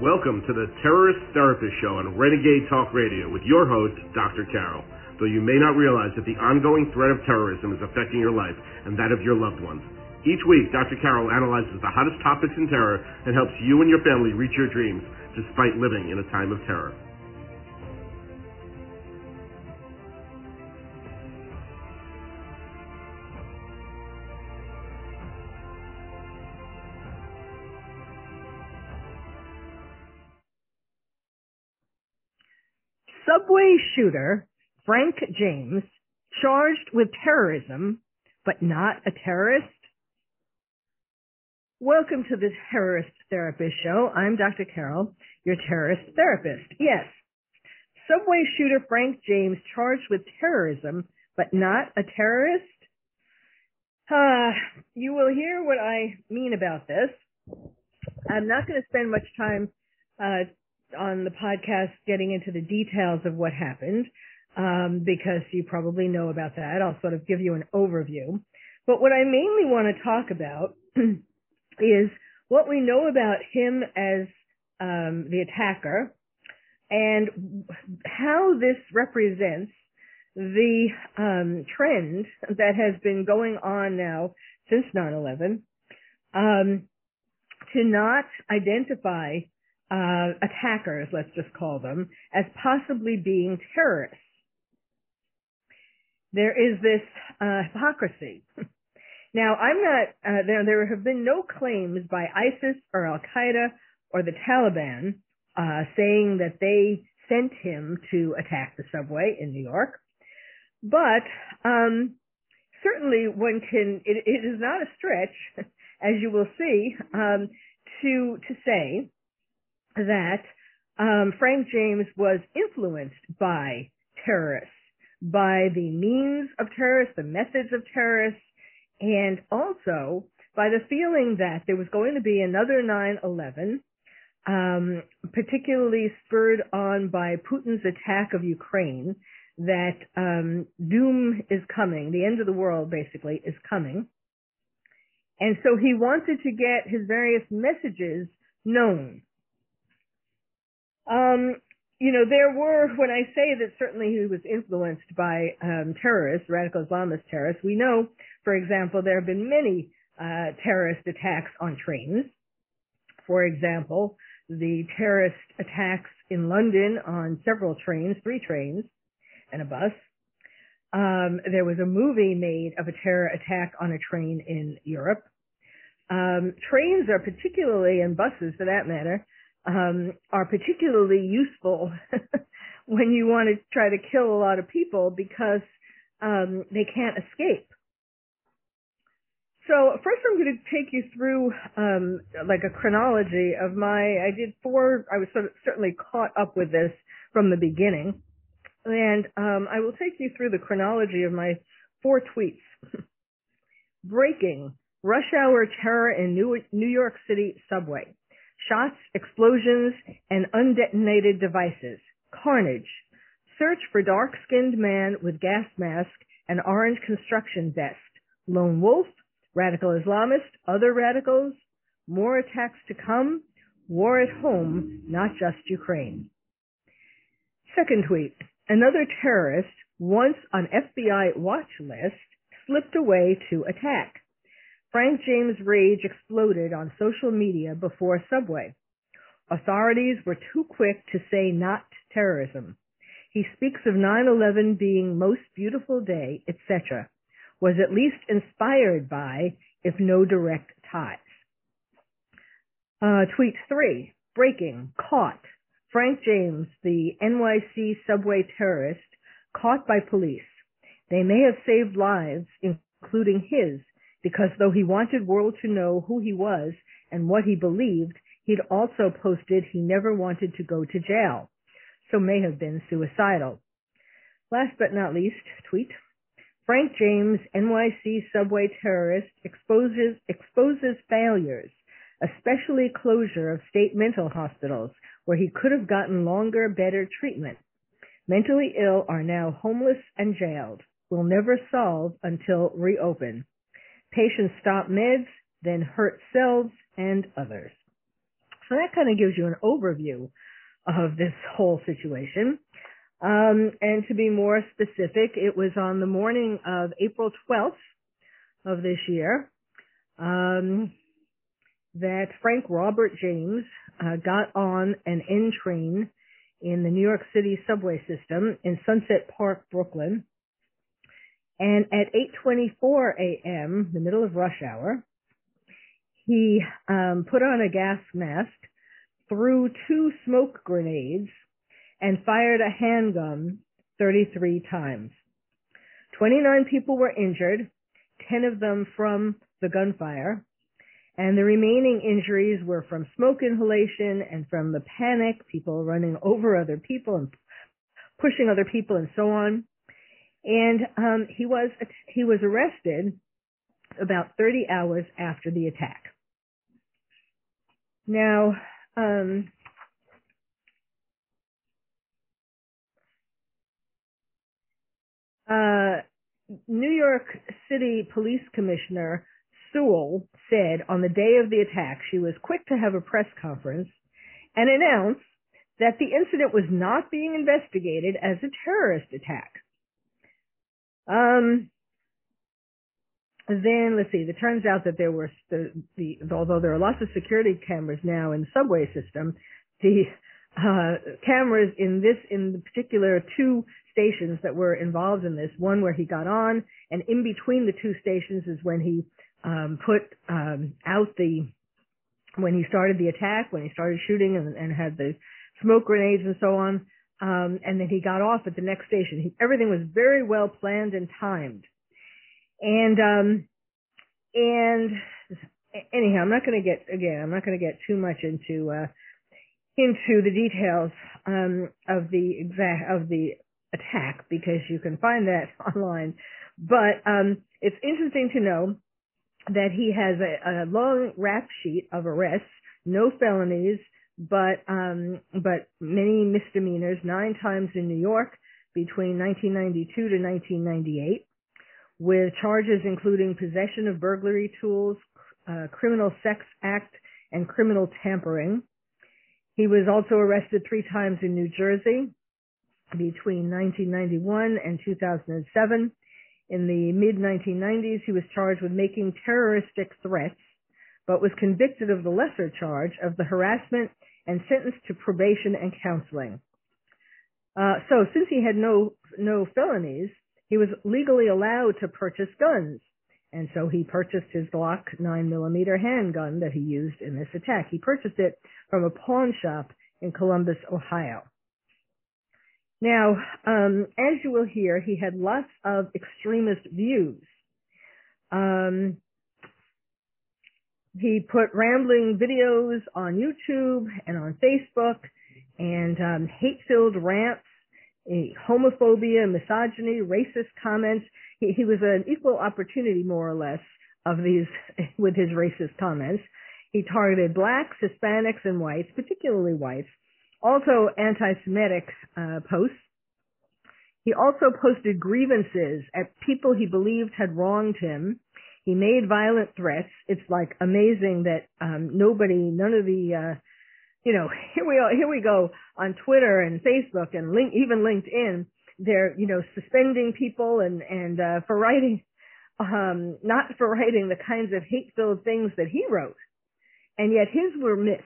Welcome to the Terrorist Therapist Show on Renegade Talk Radio with your host, Dr. Carol. Though you may not realize that the ongoing threat of terrorism is affecting your life and that of your loved ones. Each week, Dr. Carol analyzes the hottest topics in terror and helps you and your family reach your dreams despite living in a time of terror. Subway shooter Frank James charged with terrorism, but not a terrorist? Welcome to the Terrorist Therapist Show. I'm Dr. Carol, your terrorist therapist. Yes, Subway shooter Frank James charged with terrorism, but not a terrorist? You will hear what I mean about this. I'm not going to spend much time on the podcast getting into the details of what happened, because you probably know about that. I'll sort of give you an overview. But what I mainly want to talk about is what we know about him as the attacker and how this represents the trend that has been going on now since 9/11, to not identify attackers, let's just call them, as possibly being terrorists. There is this hypocrisy. Now, I'm not, there have been no claims by ISIS or Al-Qaeda or the Taliban saying that they sent him to attack the subway in New York. But certainly one can, it is not a stretch, as you will see, to say that Frank James was influenced by terrorists, by the means of terrorists, the methods of terrorists, and also by the feeling that there was going to be another 9/11, particularly spurred on by Putin's attack of Ukraine, that doom is coming, the end of the world basically is coming. And so he wanted to get his various messages known. There were, when I say that certainly he was influenced by terrorists, radical Islamist terrorists, we know, for example, there have been many terrorist attacks on trains. For example, the terrorist attacks in London on several trains, 3 trains and a bus. There was a movie made of a terror attack on a train in Europe. Trains are particularly, and buses for that matter, are particularly useful when you want to try to kill a lot of people because they can't escape. So first I'm going to take you through like a chronology of I was certainly caught up with this from the beginning. And I will take you through the chronology of my 4 tweets. Breaking: rush hour terror in New York City subway. Shots, explosions, and undetonated devices. Carnage. Search for dark-skinned man with gas mask and orange construction vest. Lone wolf. Radical Islamist. Other radicals. More attacks to come. War at home, not just Ukraine. Second tweet. Another terrorist, once on FBI watch list, slipped away to attack. Frank James' rage exploded on social media before Subway. Authorities were too quick to say not terrorism. He speaks of 9/11 being most beautiful day, etc. Was at least inspired by, if no direct ties. Tweet 3. Breaking. Caught. Frank James, the NYC subway terrorist, caught by police. They may have saved lives, including his, because though he wanted world to know who he was and what he believed, he'd also posted he never wanted to go to jail, so may have been suicidal. Last but not least, tweet. Frank James, NYC subway terrorist, exposes failures, especially closure of state mental hospitals, where he could have gotten longer, better treatment. Mentally ill are now homeless and jailed. Will never solve until reopen. Patients stop meds, then hurt selves and others. So that kind of gives you an overview of this whole situation. And to be more specific, it was on the morning of April 12th of this year that Frank Robert James got on an N train in the New York City subway system in Sunset Park, Brooklyn. And at 8:24 a.m., the middle of rush hour, he put on a gas mask, threw 2 smoke grenades, and fired a handgun 33 times. 29 people were injured, 10 of them from the gunfire, and the remaining injuries were from smoke inhalation and from the panic, people running over other people and pushing other people and so on. And he was arrested about 30 hours after the attack. Now, New York City Police Commissioner Sewell said on the day of the attack she was quick to have a press conference and announced that the incident was not being investigated as a terrorist attack. Then, let's see, it turns out that there were, although there are lots of security cameras now in the subway system, the cameras in the particular 2 stations that were involved in this, one where he got on, and in between the 2 stations is when he when he started the attack, when he started shooting and had the smoke grenades and so on, and then he got off at the next station. Everything was very well planned and timed. And anyhow, I'm not going to get too much into the details of the attack, because you can find that online. But it's interesting to know that he has a long rap sheet of arrests, no felonies, but many misdemeanors, 9 times in New York between 1992 to 1998, with charges including possession of burglary tools, criminal sex act, and criminal tampering. He was also arrested 3 times in New Jersey between 1991 and 2007. In the mid-1990s, he was charged with making terroristic threats, but was convicted of the lesser charge of the harassment and sentenced to probation and counseling. So since he had no felonies, he was legally allowed to purchase guns. And so he purchased his Glock 9mm handgun that he used in this attack. He purchased it from a pawn shop in Columbus, Ohio. Now, as you will hear, he had lots of extremist views. He put rambling videos on YouTube and on Facebook, and hate-filled rants, homophobia, misogyny, racist comments. He was an equal opportunity, more or less, of these with his racist comments. He targeted blacks, Hispanics, and whites, particularly whites. Also anti-Semitic posts. He also posted grievances at people he believed had wronged him. He made violent threats. It's like amazing that none of the here we go on Twitter and Facebook and even LinkedIn. They're suspending people and for writing not for writing the kinds of hate-filled things that he wrote, and yet his were missed.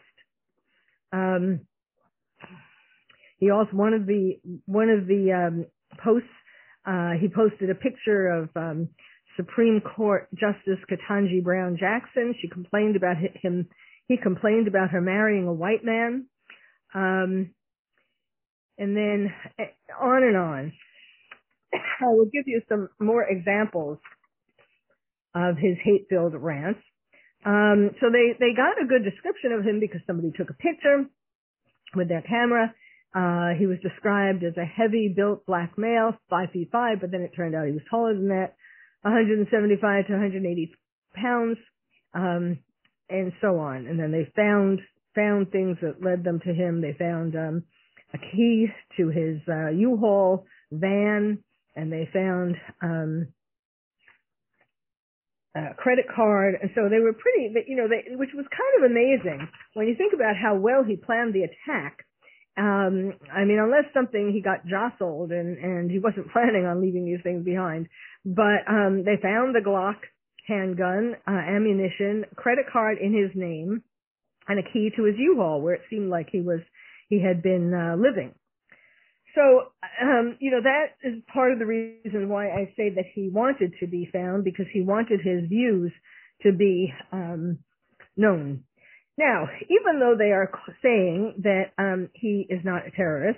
He also one of the posts he posted a picture of Supreme Court Justice Ketanji Brown Jackson. She complained about him. He complained about her marrying a white man, and then on and on. I will give you some more examples of his hate-filled rants. So they got a good description of him because somebody took a picture with their camera. He was described as a heavy-built black male, 5'5", but then it turned out he was taller than that, 175 to 180 pounds, and so on. And then they found things that led them to him. They found a key to his U-Haul van, and they found credit card, and so they were pretty, which was kind of amazing when you think about how well he planned the attack. Unless something he got jostled and he wasn't planning on leaving these things behind, but they found the Glock handgun, ammunition, credit card in his name, and a key to his U-Haul where it seemed like he had been living. So, that is part of the reason why I say that he wanted to be found, because he wanted his views to be known. Now, even though they are saying that he is not a terrorist,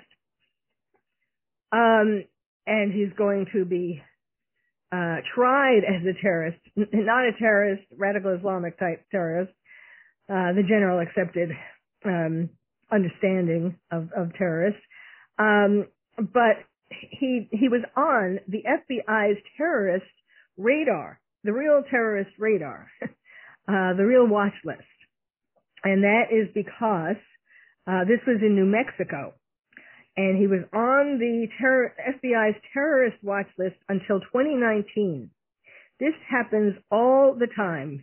and he's going to be tried as a terrorist, not a terrorist, radical Islamic type terrorist, the general accepted understanding of terrorists, but he was on the FBI's terrorist radar, the real terrorist radar, the real watch list. And that is because this was in New Mexico, and he was on the FBI's terrorist watch list until 2019. This happens all the time.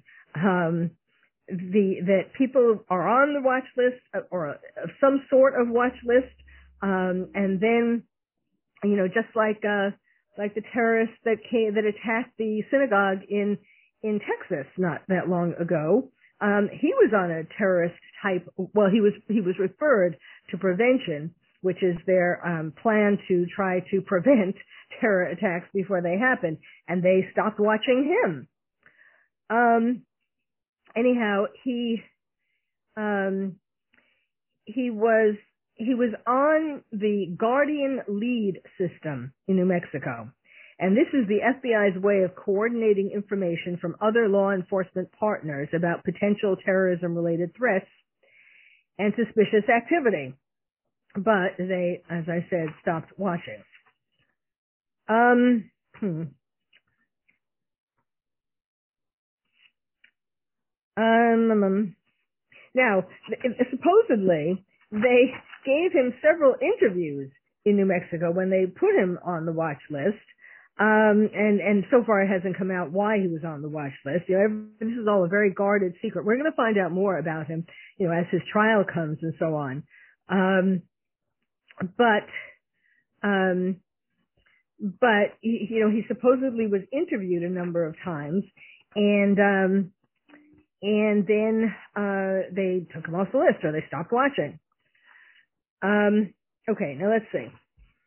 That people are on the watch list or some sort of watch list, and then, just like the terrorists that attacked the synagogue in Texas not that long ago, he was on a terrorist type. Well, he was referred to prevention, which is their plan to try to prevent terror attacks before they happen, and they stopped watching him. Anyhow, he was on the Guardian Lead system in New Mexico. And this is the FBI's way of coordinating information from other law enforcement partners about potential terrorism-related threats and suspicious activity. But they, as I said, stopped watching. Now, supposedly, they gave him several interviews in New Mexico when they put him on the watch list. And so far it hasn't come out why he was on the watch list. This is all a very guarded secret. We're going to find out more about him, as his trial comes and so on. But he supposedly was interviewed a number of times, and then they took him off the list, or they stopped watching. Okay, now let's see.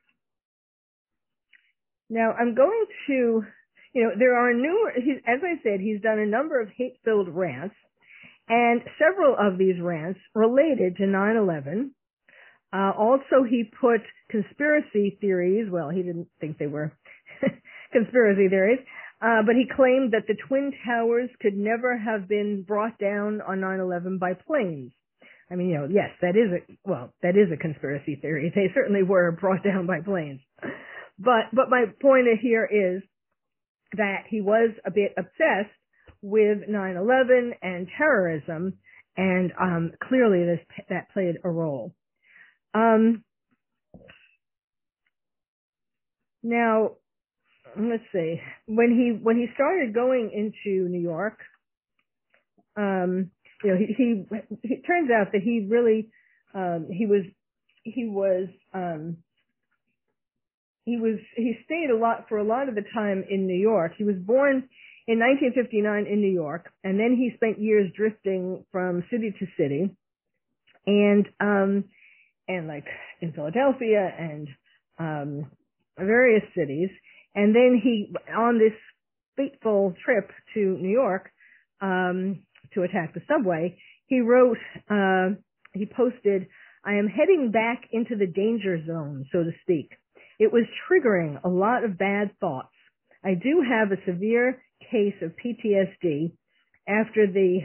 Now I'm going to, there are as I said, he's done a number of hate-filled rants, and several of these rants related to 9/11. Also, he put conspiracy theories, well, he didn't think they were conspiracy theories, but he claimed that the Twin Towers could never have been brought down on 9/11 by planes. Yes, that is a conspiracy theory. They certainly were brought down by planes. But my point here is that he was a bit obsessed with 9/11 and terrorism, and clearly that played a role. Now, let's see. When he started going into New York, it turns out that he really he stayed for a lot of the time in New York. He was born in 1959 in New York, and then he spent years drifting from city to city, and like in Philadelphia and various cities. And then he, on this fateful trip to New York to attack the subway, he wrote, he posted, "I am heading back into the danger zone, so to speak. It was triggering a lot of bad thoughts. I do have a severe case of PTSD after the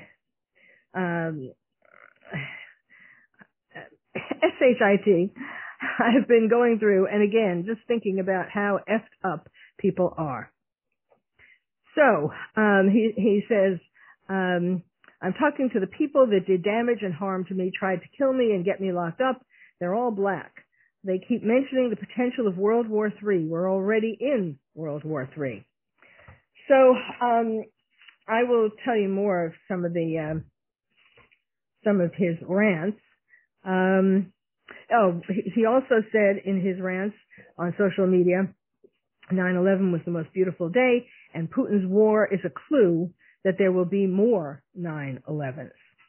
SHIT I've been going through, and again, just thinking about how effed up people are." So, he says, "I'm talking to the people that did damage and harm to me, tried to kill me and get me locked up. They're all black. They keep mentioning the potential of World War III. We're already in World War III." So, I will tell you more of some of his rants. He also said in his rants on social media, 9/11 was the most beautiful day, and Putin's war is a clue that there will be more 9/11s.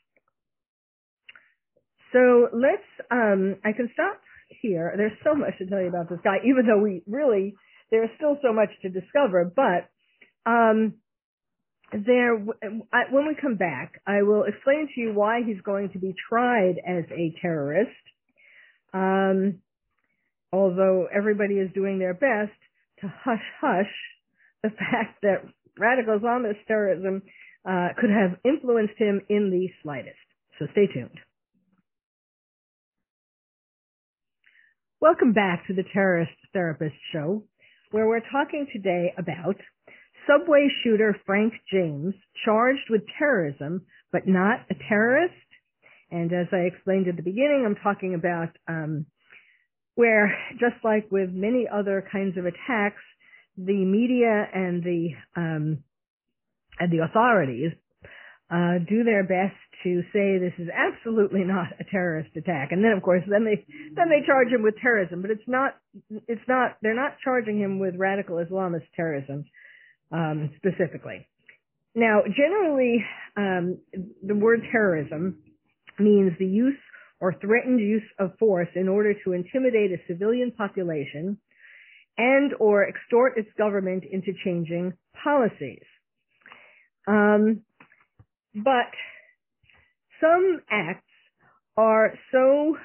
So I can stop here. There's so much to tell you about this guy, even though there's still so much to discover. But when we come back, I will explain to you why he's going to be tried as a terrorist. Although everybody is doing their best to hush the fact that radical Islamist terrorism could have influenced him in the slightest. So stay tuned. Welcome back to the Terrorist Therapist Show, where we're talking today about subway shooter Frank James, charged with terrorism, but not a terrorist. And as I explained at the beginning, I'm talking about where, just like with many other kinds of attacks, the media and the authorities do their best to say this is absolutely not a terrorist attack, and then of course then they charge him with terrorism, but they're not charging him with radical Islamist terrorism specifically. Now, generally, the word terrorism means the use or threatened use of force in order to intimidate a civilian population and or extort its government into changing policies. But some acts are so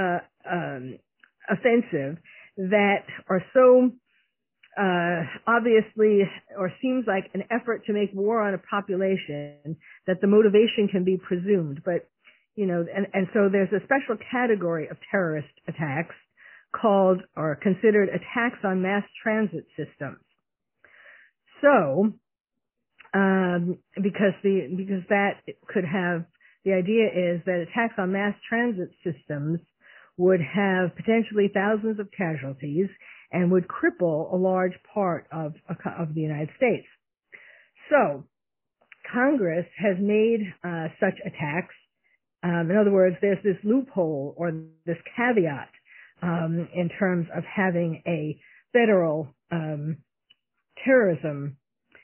offensive that are so obviously, or seems like an effort to make war on a population, that the motivation can be presumed. But and so there's a special category of terrorist attacks called or considered attacks on mass transit systems. So, because that could have, the idea is that attacks on mass transit systems would have potentially thousands of casualties and would cripple a large part of the United States. So, Congress has made such attacks. In other words, there's this loophole or this caveat in terms of having a federal terrorism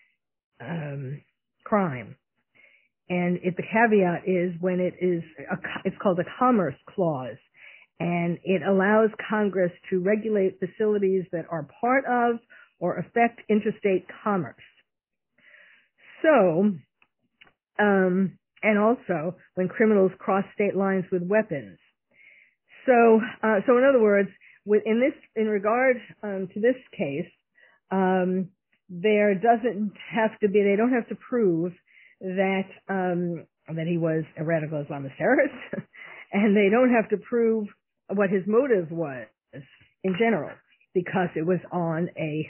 crime. And the caveat is when it's called a commerce clause, and it allows Congress to regulate facilities that are part of or affect interstate commerce. So, and also when criminals cross state lines with weapons. So in other words, in regard to this case, they don't have to prove that he was a radical Islamist terrorist, and they don't have to prove what his motive was in general, because it was on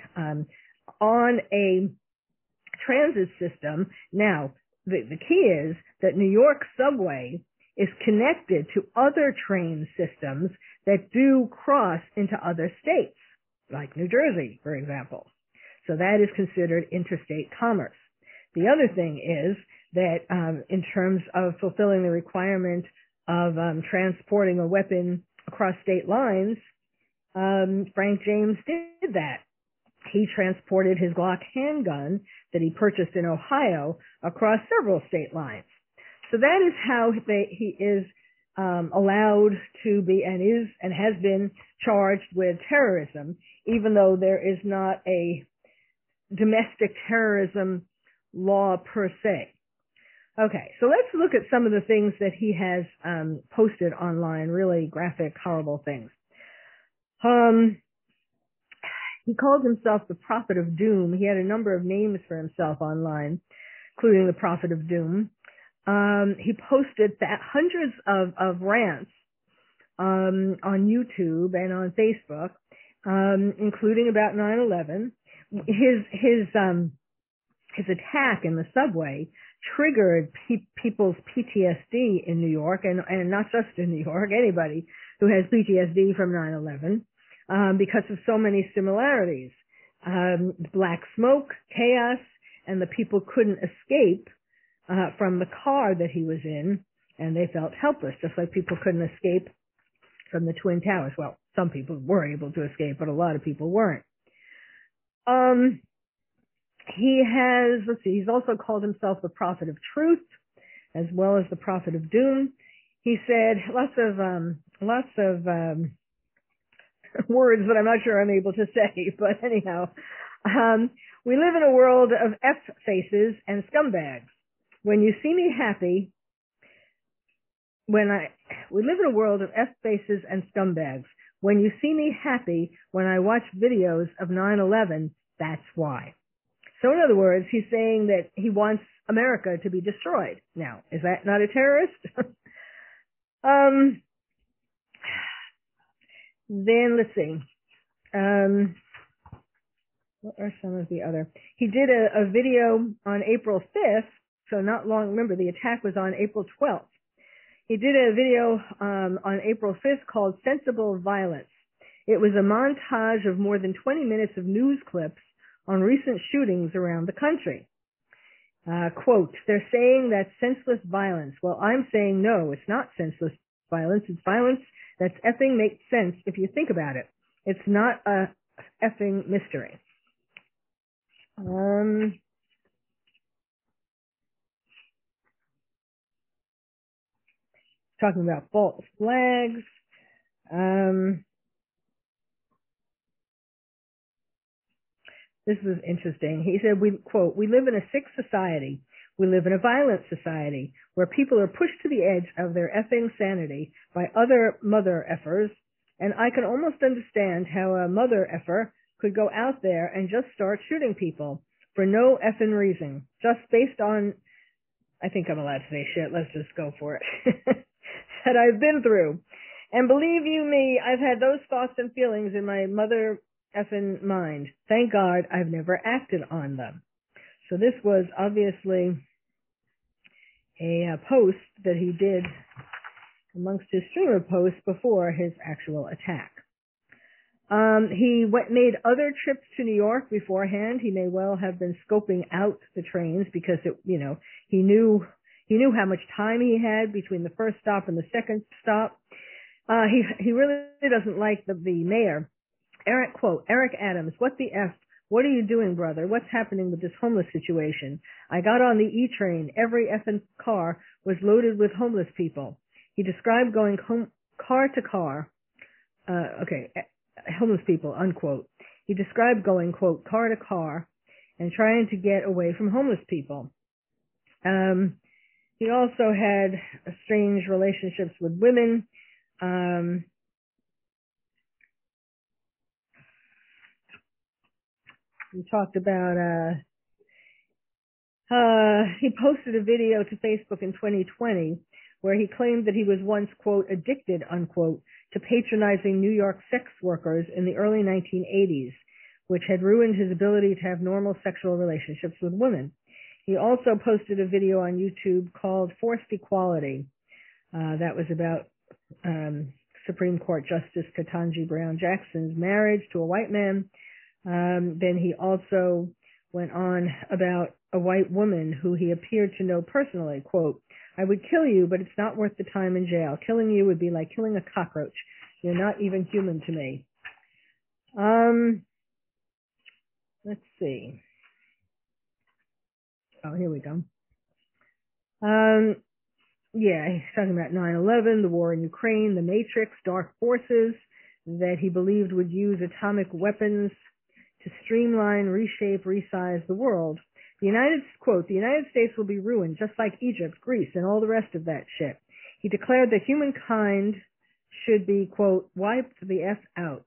a transit system. Now, the key is that New York subway is connected to other train systems that do cross into other states, like New Jersey, for example. So that is considered interstate commerce. The other thing is that in terms of fulfilling the requirement of transporting a weapon across state lines, Frank James did that. He transported his Glock handgun that he purchased in Ohio across several state lines. So that is how he is allowed to be and has been charged with terrorism, even though there is not a domestic terrorism law per se. Okay, so let's look at some of the things that he has posted online, really graphic, horrible things. He called himself the Prophet of Doom. He had a number of names for himself online, including the Prophet of Doom. He posted hundreds of rants on YouTube and on Facebook, including about 9/11. His attack in the subway triggered people's PTSD in New York, and not just in New York, anybody who has PTSD from 9/11, because of so many similarities. Black smoke, chaos, and the people couldn't escape from the car that he was in, and they felt helpless, just like people couldn't escape from the Twin Towers. Well, some people were able to escape, but a lot of people weren't. He's also called himself the prophet of truth, as well as the prophet of doom. He said lots of words that I'm not sure I'm able to say, but anyhow, we live in a world of F faces and scumbags. When you see me happy, we live in a world of F faces and scumbags. When you see me happy when I watch videos of 9/11, that's why. So in other words, he's saying that he wants America to be destroyed. Now, is that not a terrorist? Then let's see. What are some of the other? He did a video on April 5th, so not long. Remember, the attack was on April 12th. He did a video on April 5th called Sensible Violence. It was a montage of more than 20 minutes of news clips on recent shootings around the country. Quote, they're saying that's senseless violence. Well, I'm saying no, it's not senseless violence. It's violence that's effing makes sense if you think about it. It's not a effing mystery. Talking about false flags. This is interesting. He said, quote, we live in a sick society. We live in a violent society where people are pushed to the edge of their effing sanity by other mother effers, and I can almost understand how a mother effer could go out there and just start shooting people for no effing reason, just based on, I think I'm allowed to say shit, let's just go for it, that I've been through. And believe you me, I've had those thoughts and feelings in my mother effing mind. Thank God I've never acted on them. So this was obviously a post that he did amongst his stream of posts before his actual attack. He made other trips to New York beforehand. He may well have been scoping out the trains because he knew how much time he had between the first stop and the second stop. He really doesn't like the mayor. Eric Adams, what the F? What are you doing, brother? What's happening with this homeless situation? I got on the E-train. Every effing car was loaded with homeless people. He described going car to car. Homeless people, unquote. He described going, quote, car to car and trying to get away from homeless people. He also had strange relationships with women. He talked about, he posted a video to Facebook in 2020 where he claimed that he was once, quote, addicted, unquote, to patronizing New York sex workers in the early 1980s, which had ruined his ability to have normal sexual relationships with women. He also posted a video on YouTube called Forced Equality. That was about Supreme Court Justice Ketanji Brown Jackson's marriage to a white man. Then he also went on about a white woman who he appeared to know personally. Quote, I would kill you, but it's not worth the time in jail. Killing you would be like killing a cockroach. You're not even human to me. Let's see. Oh, here we go. Yeah, he's talking about 9/11, the war in Ukraine, the Matrix, dark forces that he believed would use atomic weapons to streamline, reshape, resize the world. The United States will be ruined, just like Egypt, Greece, and all the rest of that shit. He declared that humankind should be, quote, wiped the F out.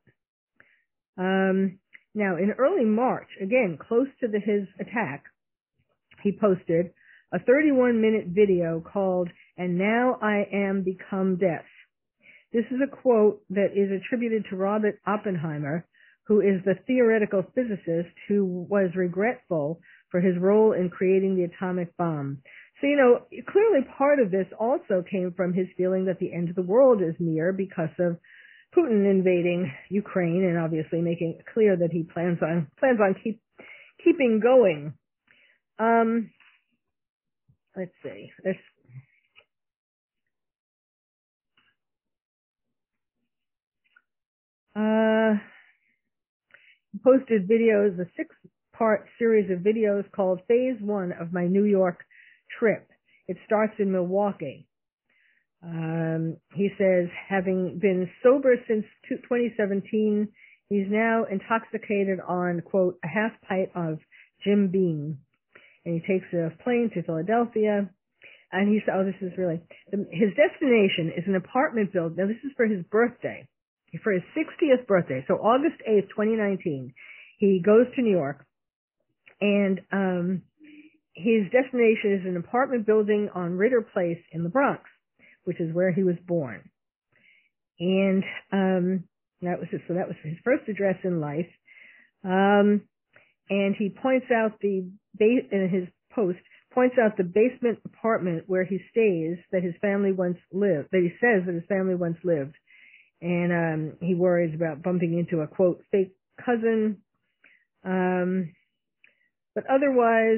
Now, in early March, again, close to his attack, he posted a 31-minute video called, And Now I Am Become Death. This is a quote that is attributed to Robert Oppenheimer, who is the theoretical physicist who was regretful for his role in creating the atomic bomb. So, clearly part of this also came from his feeling that the end of the world is near because of Putin invading Ukraine and obviously making it clear that he plans on keeping going. let's see. There's posted videos, a 6-part series of videos called Phase 1 of my New York trip. It starts in Milwaukee. He says, having been sober since 2017, he's now intoxicated on, quote, a half pint of Jim Beam. And he takes a plane to Philadelphia. And he said, oh, this is really, his destination is an apartment building. Now, this is for his birthday, for his 60th birthday. So August 8th, 2019, he goes to New York. And his destination is an apartment building on Ritter Place in the Bronx, which is where he was born. And that was his first address in life. And he points out in his post, points out the basement apartment where he stays that his family once lived, that he says that his family once lived. And he worries about bumping into a, quote, fake cousin. But otherwise,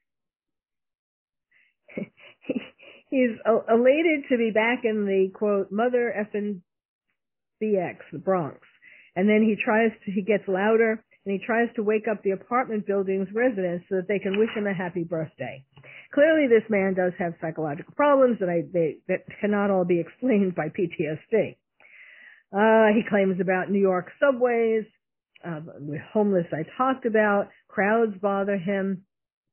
he's elated to be back in the, quote, mother effing BX, the Bronx. And then he gets louder, and he tries to wake up the apartment building's residents so that they can wish him a happy birthday. Clearly, this man does have psychological problems that cannot all be explained by PTSD. He claims about New York subways, homeless I talked about, crowds bother him.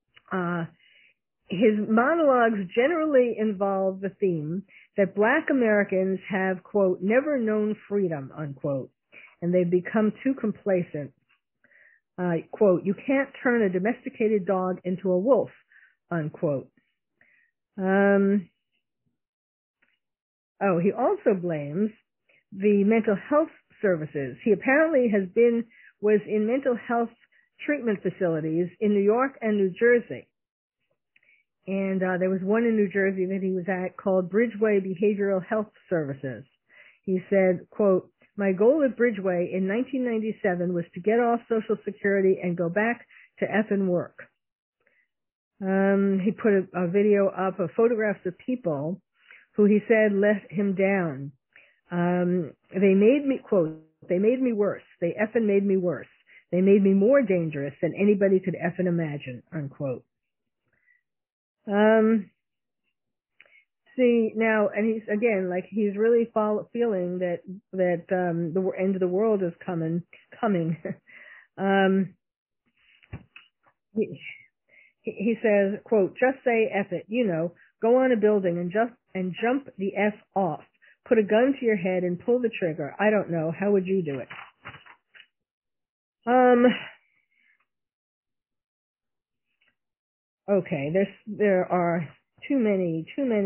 His monologues generally involve the theme that Black Americans have, quote, never known freedom, unquote, and they've become too complacent. Quote, you can't turn a domesticated dog into a wolf, unquote. He also blames the mental health services. He apparently was in mental health treatment facilities in New York and New Jersey. And there was one in New Jersey that he was at called Bridgeway Behavioral Health Services. He said, quote, my goal at Bridgeway in 1997 was to get off Social Security and go back to effing work. He put a video up of photographs of people who he said let him down. They made me, quote, they made me worse. They effing made me worse. They made me more dangerous than anybody could effing imagine, unquote. See now, and he's again he's really feeling that the end of the world is coming. He says, quote, just say F it, go on a building and jump the F off. Put a gun to your head and pull the trigger. I don't know. How would you do it? Okay, there are too many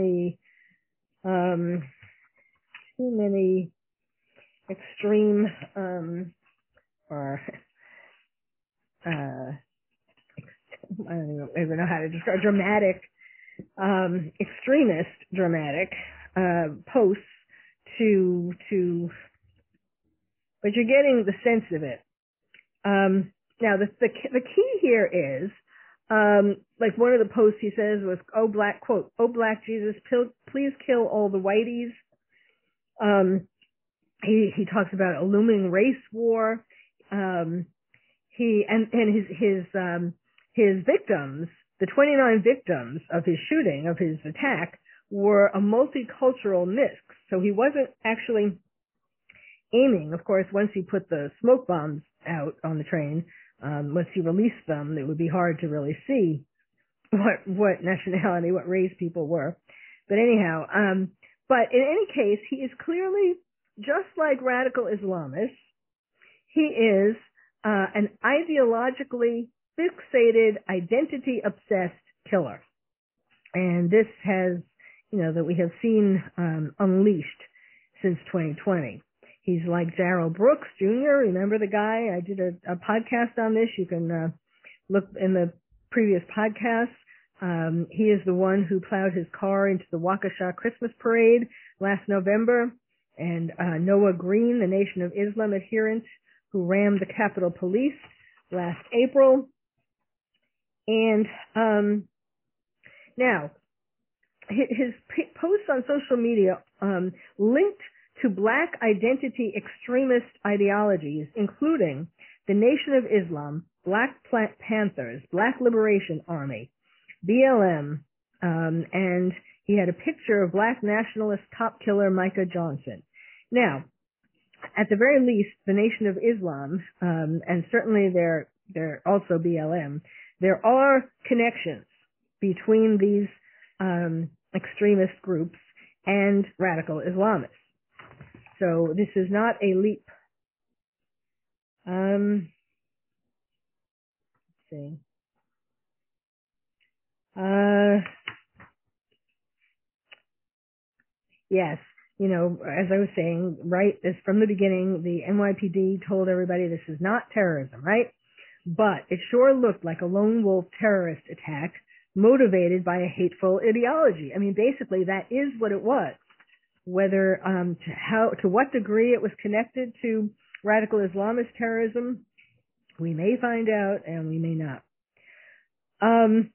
extreme I don't even know how to describe dramatic extremist dramatic posts but you're getting the sense of it. Now the key here is one of the posts he says was, oh black, quote, oh black Jesus, please kill all the whiteys. He talks about a looming race war. His victims, the 29 victims of his shooting, of his attack, were a multicultural mix. So he wasn't actually aiming. Of course, once he put the smoke bombs out on the train, once he released them, it would be hard to really see what nationality, what race people were. But anyhow, but in any case, he is clearly, just like radical Islamists, he is an ideologically fixated, identity-obsessed killer. And this has, that we have seen unleashed since 2020. He's like Darrell Brooks Jr. Remember the guy? I did a podcast on this. You can look in the previous podcasts. He is the one who plowed his car into the Waukesha Christmas parade last November. And Noah Green, the Nation of Islam adherent, who rammed the Capitol Police last April. And now, posts on social media linked to black identity extremist ideologies, including the Nation of Islam, Black Panthers, Black Liberation Army, BLM, and he had a picture of black nationalist cop killer Micah Johnson. Now, at the very least, the Nation of Islam, and certainly they're also BLM, there are connections between these extremist groups and radical Islamists. So this is not a leap. Let's see. Yes, you know, as I was saying, right, as from the beginning, the NYPD told everybody this is not terrorism, right? But it sure looked like a lone wolf terrorist attack motivated by a hateful ideology. I mean, basically, that is what it was. Whether to what degree it was connected to radical Islamist terrorism, we may find out, and we may not. And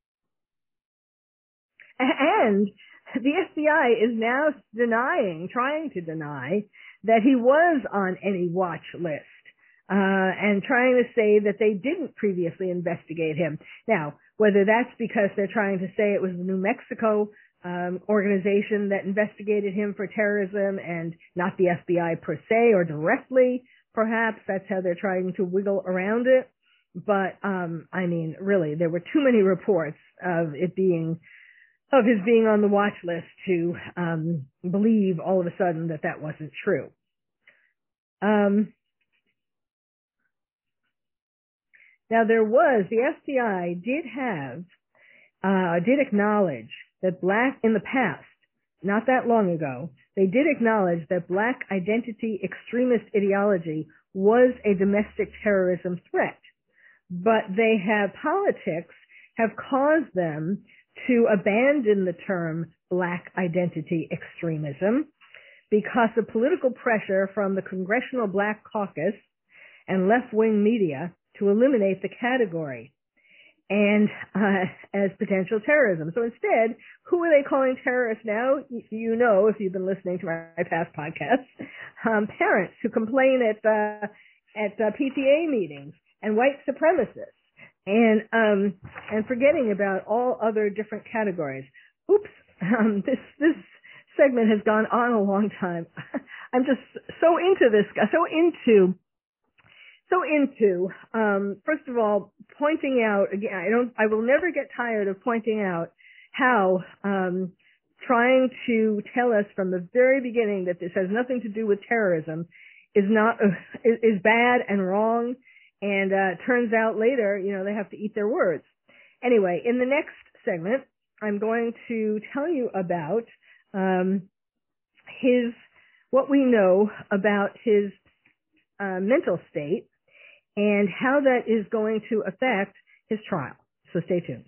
the FBI is now trying to deny that he was on any watch list, and trying to say that they didn't previously investigate him. Now, whether that's because they're trying to say it was the New Mexico organization that investigated him for terrorism and not the FBI per se or directly, perhaps that's how they're trying to wiggle around it. But, I mean, really, there were too many reports of his being on the watch list to believe all of a sudden that that wasn't true. Now the FBI did acknowledge that in the past, not that long ago, they did acknowledge that black identity extremist ideology was a domestic terrorism threat. But politics have caused them to abandon the term black identity extremism because of political pressure from the Congressional Black Caucus and left-wing media to eliminate the category and as potential terrorism. So instead, who are they calling terrorists now? You know, if you've been listening to my past podcasts, parents who complain at PTA meetings and white supremacists. And forgetting about all other different categories. Oops, this segment has gone on a long time. I'm just so into this, first of all, pointing out again. I will never get tired of pointing out how trying to tell us from the very beginning that this has nothing to do with terrorism is bad and wrong. And turns out later, you know, they have to eat their words. Anyway, in the next segment, I'm going to tell you about what we know about his mental state and how that is going to affect his trial. So stay tuned.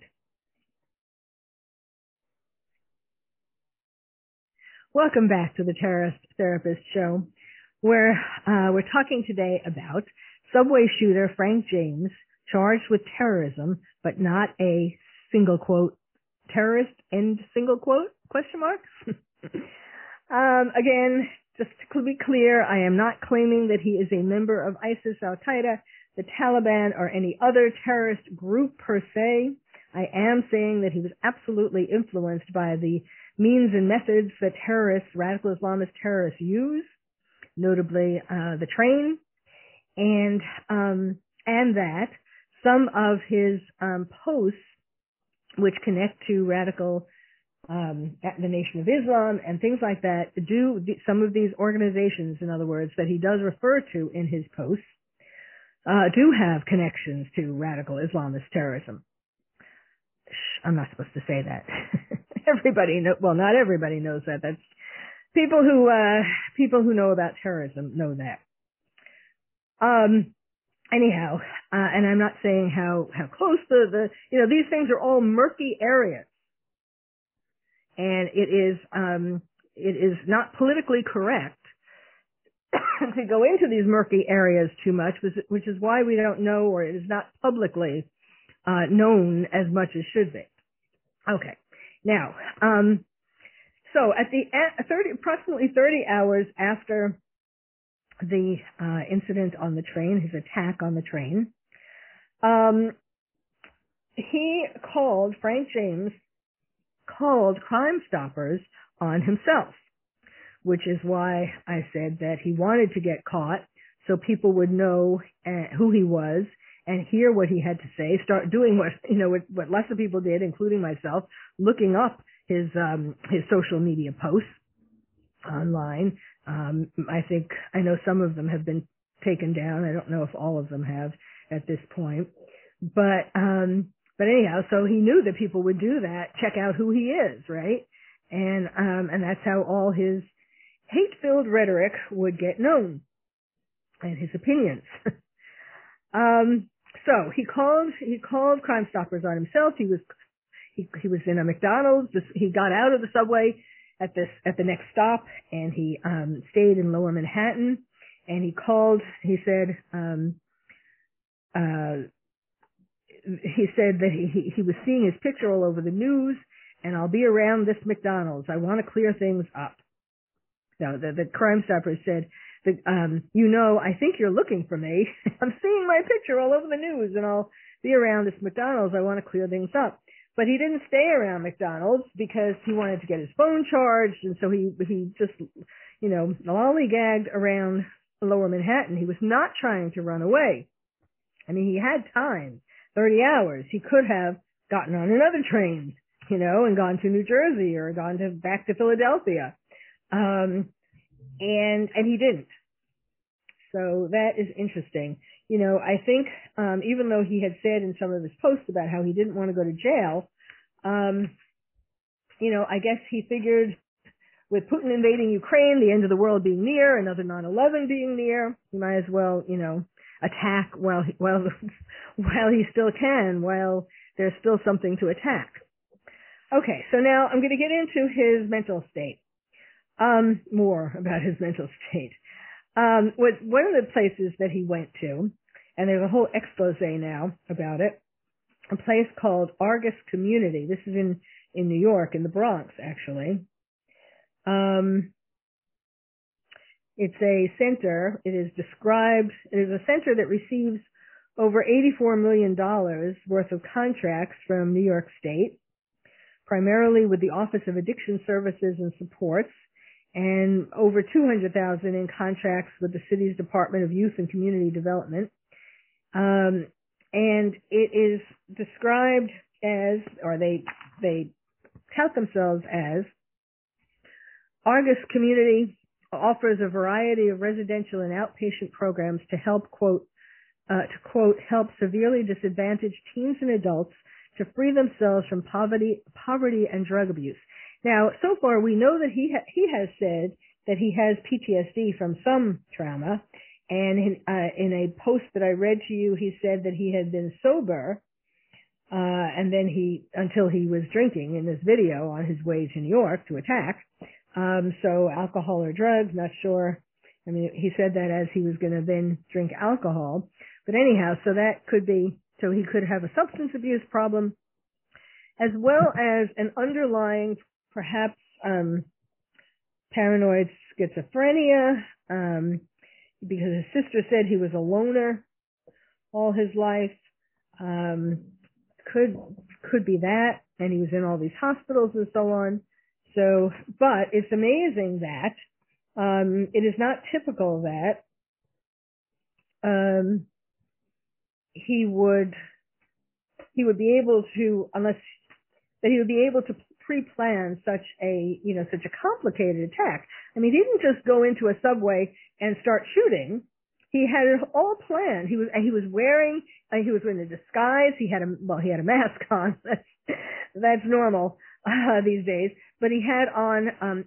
Welcome back to the Terrorist Therapist Show, where we're talking today about Subway shooter Frank James, charged with terrorism, but not a single quote terrorist, end single quote, question mark. Again, just to be clear, I am not claiming that he is a member of ISIS, Al-Qaeda, the Taliban, or any other terrorist group per se. I am saying that he was absolutely influenced by the means and methods that radical Islamist terrorists use, notably the train. And that some of his posts, which connect to radical the Nation of Islam and things like that, some of these organizations, in other words, that he does refer to in his posts, do have connections to radical Islamist terrorism. I'm not supposed to say that. Not everybody knows that. That's people who know about terrorism know that. Anyhow, and I'm not saying how close these things are all murky areas. And it is not politically correct to go into these murky areas too much, which is why we don't know, or it is not publicly known as much as should be. Okay. Now, so at the approximately 30 hours after the incident on the train, his attack on the train, Frank James called Crime Stoppers on himself, which is why I said that he wanted to get caught so people would know who he was and hear what he had to say, start doing what lots of people did, including myself, looking up his social media posts online. I know some of them have been taken down. I don't know if all of them have at this point, but anyhow, so he knew that people would do that, check out who he is, right? And that's how all his hate-filled rhetoric would get known and his opinions. So he called Crime Stoppers on himself. He was in a McDonald's. He got out of the subway at the next stop, and he stayed in Lower Manhattan. And he called. He said that he was seeing his picture all over the news, and I'll be around this McDonald's. I want to clear things up. Now, the Crime Stoppers said, I think you're looking for me. I'm seeing my picture all over the news, and I'll be around this McDonald's. I want to clear things up. But he didn't stay around McDonald's because he wanted to get his phone charged, and so he just, lollygagged around Lower Manhattan. He was not trying to run away. I mean, he had time, 30 hours. He could have gotten on another train, and gone to New Jersey or gone back to Philadelphia. And he didn't. So that is interesting. I think, even though he had said in some of his posts about how he didn't want to go to jail, I guess he figured with Putin invading Ukraine, the end of the world being near, another 9/11 being near, he might as well, attack while he still can, while there's still something to attack. Okay, so now I'm going to get into his mental state. More about his mental state. Was one of the places that he went to, and there's a whole expose now about it, a place called Argus Community. This is in New York, in the Bronx, actually. It's a center. It is a center that receives over $84 million worth of contracts from New York State, primarily with the Office of Addiction Services and Supports, and over $200,000 in contracts with the city's Department of Youth and Community Development. And it is described as, or they tout themselves as, Argus Community offers a variety of residential and outpatient programs to help, quote, help severely disadvantaged teens and adults to free themselves from poverty and drug abuse. Now, so far we know that he has said that he has PTSD from some trauma, and in a post that I read to you, he said that he had been sober, and then until he was drinking in this video on his way to New York to attack. So alcohol or drugs, not sure. I mean, he said that as he was going to then drink alcohol. But anyhow, so that could be, so he could have a substance abuse problem, as well as an underlying, perhaps, paranoid schizophrenia, because his sister said he was a loner all his life. Could be that, and he was in all these hospitals and so on. So, but it's amazing that it is not typical that he would be able to, he would be able to pre-plan such a complicated attack. I mean, he didn't just go into a subway and start shooting. He had it all planned. He was wearing in a disguise. He had a mask on. That's normal these days. But he had on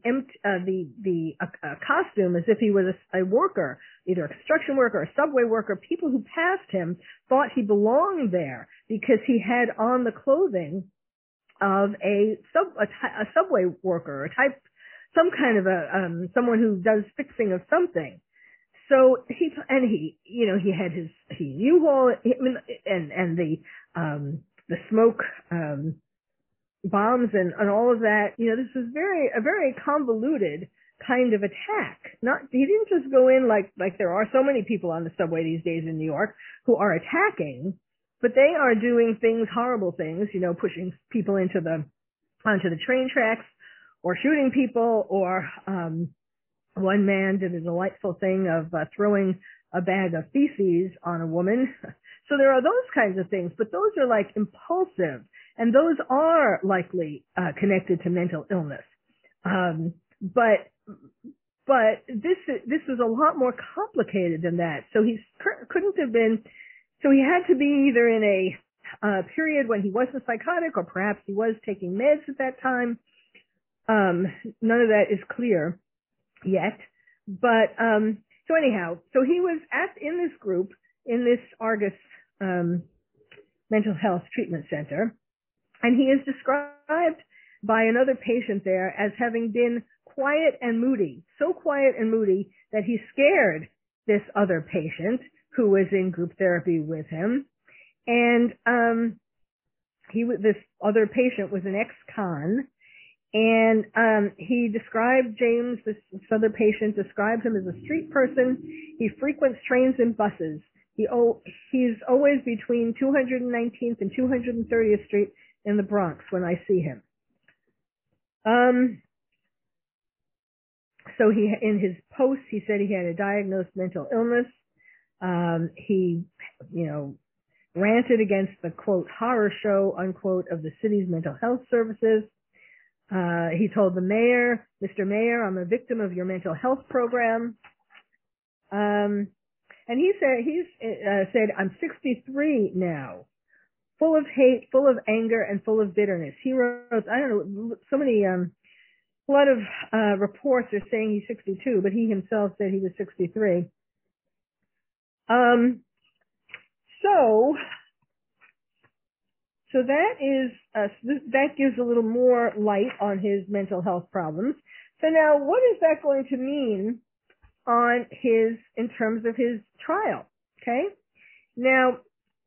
a costume as if he was a worker, either a construction worker or a subway worker. People who passed him thought he belonged there because he had on the clothing of a subway worker, some kind of someone who does fixing of something. So he had his U-Haul and the smoke bombs and all of that. This was a very convoluted kind of attack. He didn't just go in like there are so many people on the subway these days in New York who are attacking, but they are doing horrible things, pushing people onto the train tracks or shooting people, or one man did a delightful thing of throwing a bag of feces on a woman. So there are those kinds of things, but those are like impulsive, and those are likely connected to mental illness. But this is a lot more complicated than that. So he couldn't have been. So he had to be either in a period when he wasn't psychotic, or perhaps he was taking meds at that time. None of that is clear yet. But so anyhow, so he was in this group in this Argus mental health treatment center, and he is described by another patient there as having been quiet and moody, so quiet and moody that he scared this other patient who was in group therapy with him. And this other patient was an ex-con, and he described James, this other patient, described him as a street person. He frequents trains and buses. He's always between 219th and 230th Street in the Bronx when I see him. So in his post, he said he had a diagnosed mental illness. He, ranted against the, quote, horror show, unquote, of the city's mental health services. He told the mayor, Mr. Mayor, I'm a victim of your mental health program. And he said, I'm 63 now, full of hate, full of anger, and full of bitterness. He wrote, I don't know, so many, a lot of reports are saying he's 62, but he himself said he was 63. So that is, that gives a little more light on his mental health problems. So now, what is that going to mean in terms of his trial? Okay? Now,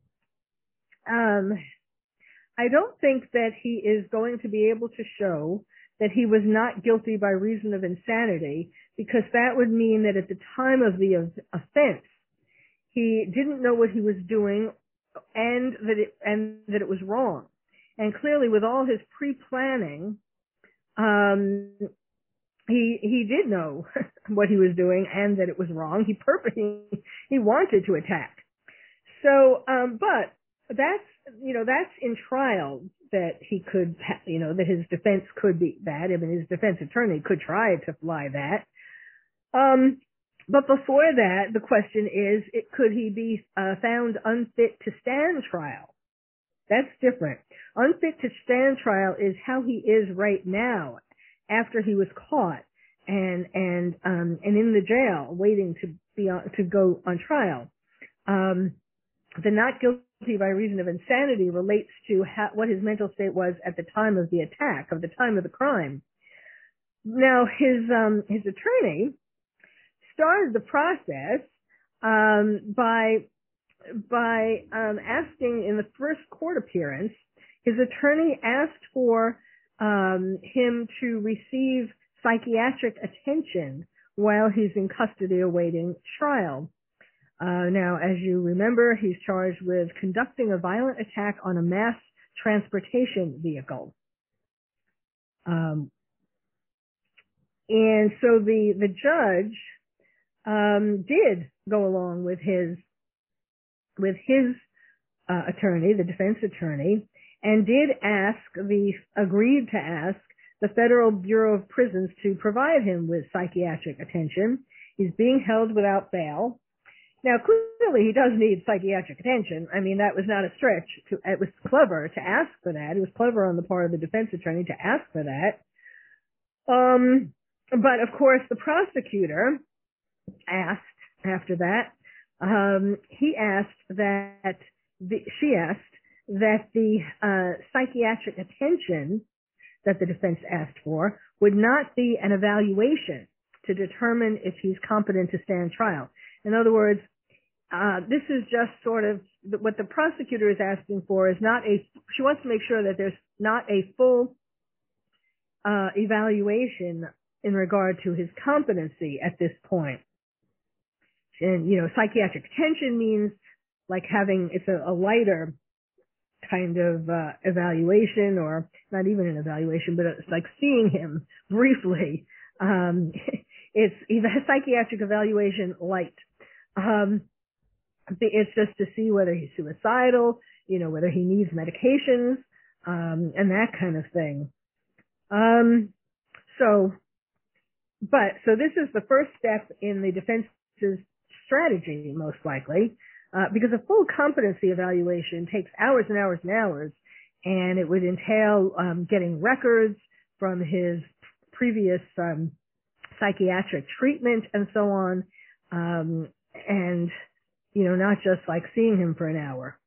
I don't think that he is going to be able to show that he was not guilty by reason of insanity, because that would mean that at the time of the offense, he didn't know what he was doing, and that it was wrong. And clearly, with all his pre-planning, he did know what he was doing and that it was wrong. He wanted to attack. So, but that's in trial that he could, that his defense could be that. I mean, his defense attorney could try to lie that. But before that, the question is, could he be found unfit to stand trial? That's different. Unfit to stand trial is how he is right now, after he was caught and in the jail waiting to go on trial. The not guilty by reason of insanity relates to what his mental state was at the time of the attack, of the time of the crime. Now, his attorney started the process by asking, in the first court appearance, his attorney asked for him to receive psychiatric attention while he's in custody awaiting trial. Now, as you remember, he's charged with conducting a violent attack on a mass transportation vehicle. And so the judge did go along with his attorney, the defense attorney, and agreed to ask the Federal Bureau of Prisons to provide him with psychiatric attention. He's being held without bail. Now, clearly, he does need psychiatric attention. I mean, that was not a stretch. It was clever to ask for that. It was clever on the part of the defense attorney to ask for that. But, of course, the prosecutor asked after that, she asked that the psychiatric attention that the defense asked for would not be an evaluation to determine if he's competent to stand trial. In other words, this is just sort of what the prosecutor is asking for is she wants to make sure that there's not a full evaluation in regard to his competency at this point. And, psychiatric attention means like it's a lighter kind of evaluation, or not even an evaluation, but it's like seeing him briefly. It's a psychiatric evaluation light. It's just to see whether he's suicidal, whether he needs medications, and that kind of thing. So this is the first step in the defense's strategy, most likely, because a full competency evaluation takes hours and hours and hours, and it would entail getting records from his previous psychiatric treatment and so on, and not just like seeing him for an hour.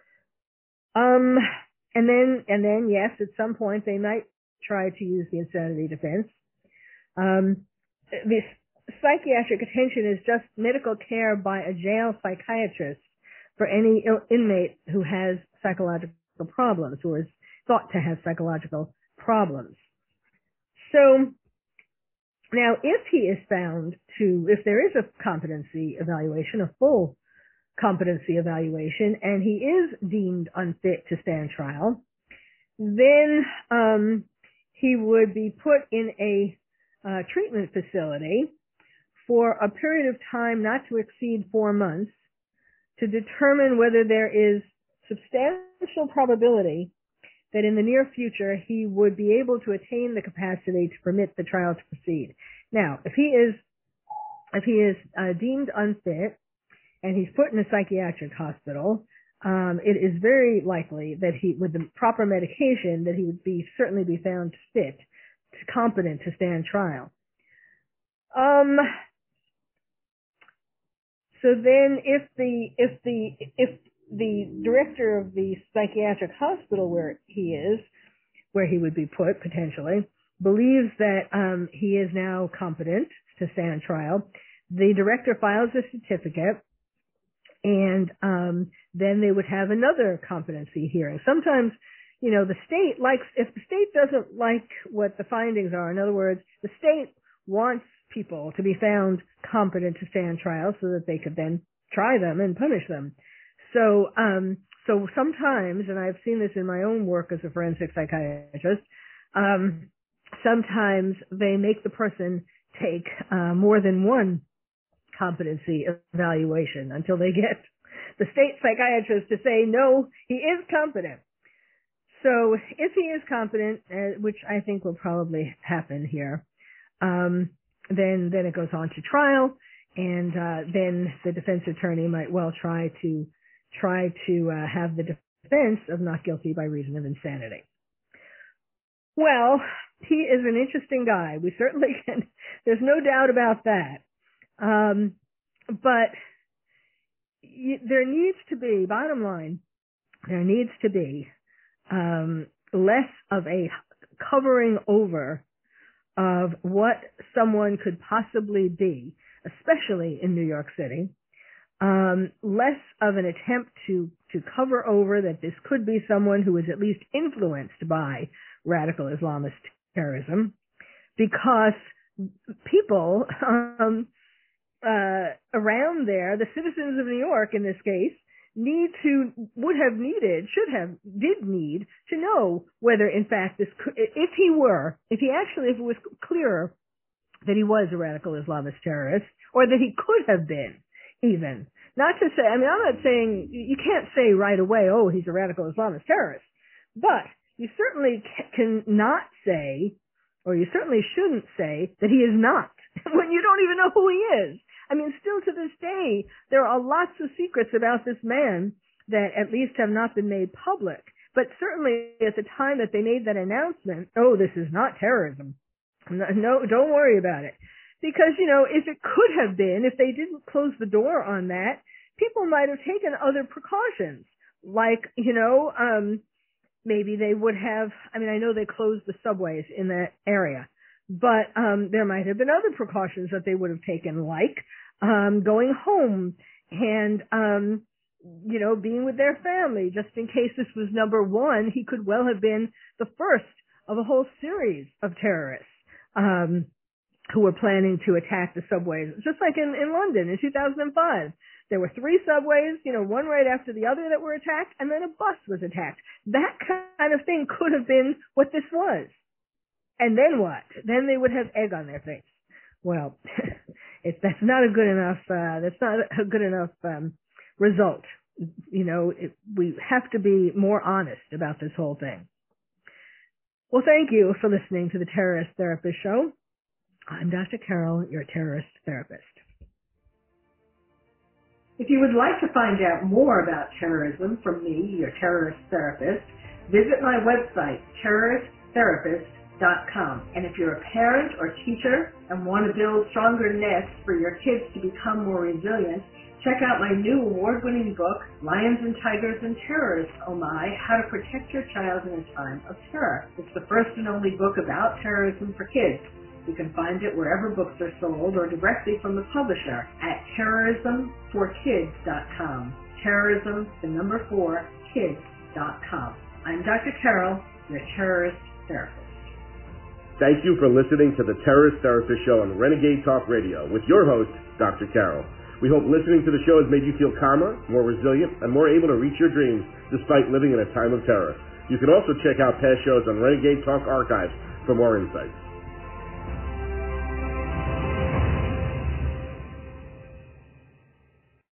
And then yes, at some point they might try to use the insanity defense. This psychiatric attention is just medical care by a jail psychiatrist for any inmate who has psychological problems, or is thought to have psychological problems. So now if there is a competency evaluation, a full competency evaluation, and he is deemed unfit to stand trial, then he would be put in a treatment facility for a period of time not to exceed 4 months to determine whether there is substantial probability that in the near future he would be able to attain the capacity to permit the trial to proceed. Now, if he is deemed unfit and he's put in a psychiatric hospital, it is very likely that with the proper medication, that he would certainly be found fit, competent to stand trial. So then if the director of the psychiatric hospital where he would be put potentially, believes that he is now competent to stand trial, the director files a certificate, and then they would have another competency hearing. Sometimes, the state if the state doesn't like what the findings are, in other words, the state wants people to be found competent to stand trial so that they could then try them and punish them. So sometimes, and I've seen this in my own work as a forensic psychiatrist, sometimes they make the person take more than one competency evaluation until they get the state psychiatrist to say, no, he is competent. So if he is competent, which I think will probably happen here, then it goes on to trial, and then the defense attorney might well try to have the defense of not guilty by reason of insanity. Well, he is an interesting guy. We certainly can. There's no doubt about that. But there needs to be, bottom line, there needs to be less of a covering over of what someone could possibly be, especially in New York City. Less of an attempt to cover over that this could be someone who is at least influenced by radical Islamist terrorism, because people around there, the citizens of New York in this case, did need to know whether in fact if it was clearer that he was a radical Islamist terrorist, or that he could have been, even. Not to say, I'm not saying, you can't say right away, oh, he's a radical Islamist terrorist, but you certainly can not say, or you certainly shouldn't say that he is not, when you don't even know who he is. Still to this day, there are lots of secrets about this man that at least have not been made public. But certainly at the time that they made that announcement, oh, this is not terrorism. No, don't worry about it. Because, if it could have been, if they didn't close the door on that, people might have taken other precautions. Like, maybe they would have, I know they closed the subways in that area. But there might have been other precautions that they would have taken, like going home and being with their family. Just in case this was number one, he could well have been the first of a whole series of terrorists who were planning to attack the subways, just like in London in 2005. There were 3 subways, one right after the other that were attacked, and then a bus was attacked. That kind of thing could have been what this was. And then what? Then they would have egg on their face. Well, that's not a good enough result. We have to be more honest about this whole thing. Well, thank you for listening to the Terrorist Therapist Show. I'm Dr. Carol, your terrorist therapist. If you would like to find out more about terrorism from me, your terrorist therapist, visit my website, terroristtherapist.com. And if you're a parent or teacher and want to build stronger nests for your kids to become more resilient, check out my new award-winning book, Lions and Tigers and Terrorists, Oh My, How to Protect Your Child in a Time of Terror. It's the first and only book about terrorism for kids. You can find it wherever books are sold or directly from the publisher at terrorismforkids.com. Terrorism, the number 4, kids.com. I'm Dr. Carol, your terrorist therapist. Thank you for listening to the Terrorist Therapist Show on Renegade Talk Radio with your host, Dr. Carol. We hope listening to the show has made you feel calmer, more resilient, and more able to reach your dreams despite living in a time of terror. You can also check out past shows on Renegade Talk Archives for more insights.